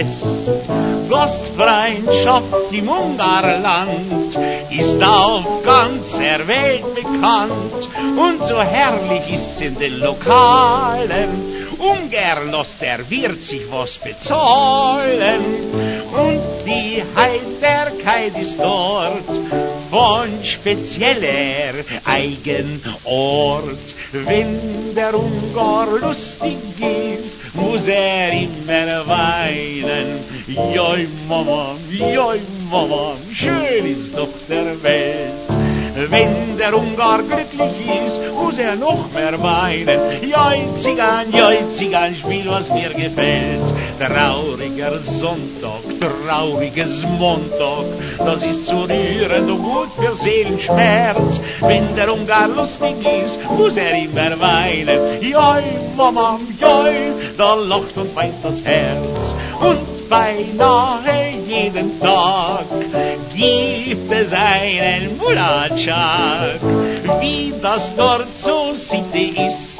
Fest. Gastfreundschaft im Ungarland ist auf ganzer Welt bekannt und so herrlich ist's in den Lokalen. Ungern lässt der Wirt sich was bezahlen und die Heiterkeit ist dort von spezieller Eigenort. Wenn der Ungar lustig ist, muss immer weinen. Joi Mama, schön ist doch der Welt. Wenn der Ungar glücklich ist, muss noch mehr weinen. Joi Zigan, spiel, was mir gefällt. Trauriger Sonntag, trauriges Montag, das ist zu rührend und gut für Seelenschmerz. Wenn der Ungar lustig ist, muss immer weinen. Joi Mama, joi, da lacht und weint das Herz. Und beinahe jeden Tag gibt es einen Mulatschak. Wie das dort so Sitte ist,